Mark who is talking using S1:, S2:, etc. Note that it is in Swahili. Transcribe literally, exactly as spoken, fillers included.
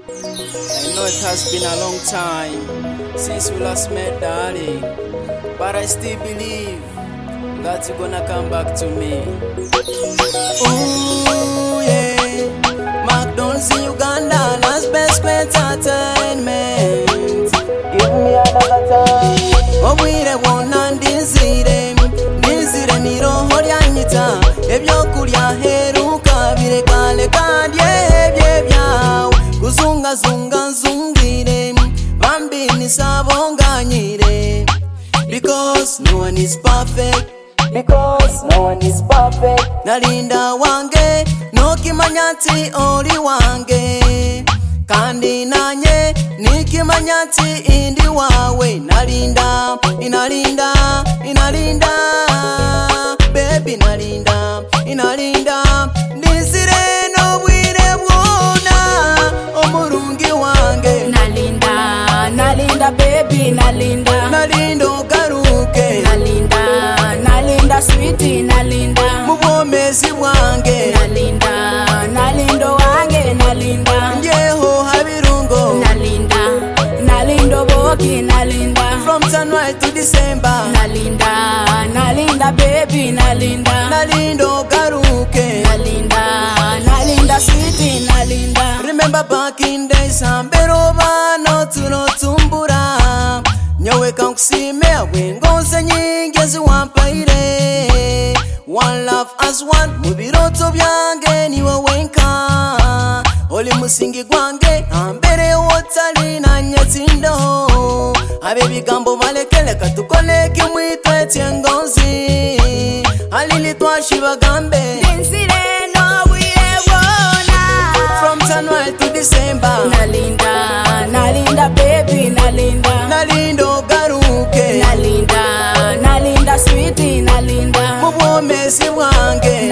S1: I know it has been a long time since we last met, darling, but I still believe that you're gonna come back to me. Ooh, yeah. McDonald's in Uganda, last best entertainment. Give me another time. Oh, we the one and desire. Desire ni roho lyanyita. Ebyo kulya heruka birekale kandye byebyawo. Kuzunga zunga zungire. Bambi ni sabonganyire. Because no one is perfect. Because no one is perfect. Nalinda wange no kimanyati oli wange. Kandi nanye nikimanyati indi wawe. Nalinda, inalinda, inalinda. Baby nalinda, inalinda. Nisire no bwire bwona omurungi wange.
S2: Nalinda, nalinda baby nalinda.
S1: Nalinda ogaruke.
S2: Nalinda, nalinda sweetie nalinda.
S1: Mubomezi bwange.
S2: Nalinda, nalindo wange nalinda.
S1: Njeho habirungo.
S2: Nalinda, nalindo boki nalinda.
S1: From January to December.
S2: Nalinda, nalinda baby nalinda.
S1: Nalinda ogaruke.
S2: Nalinda, nalinda sweetie nalinda.
S1: Remember back in days hambero bano tuno tumbura. Nyowe kankusime wengonze nyingi ziwampaire. One love as one mubiroto byange niwe wenka. Oli musingi gwange ambere wotali na nyetindo. Abe bigambo balekele katukole kimwitwe tyengonzi. Alili twashiba gambe.
S2: Densire no wire wona.
S1: From January to December.
S2: Nalinda, nalinda baby nalinda.
S1: Nalinda ogaruke.
S2: Nalinda, nalinda sweetie nalinda.
S1: Mubomezi bwange.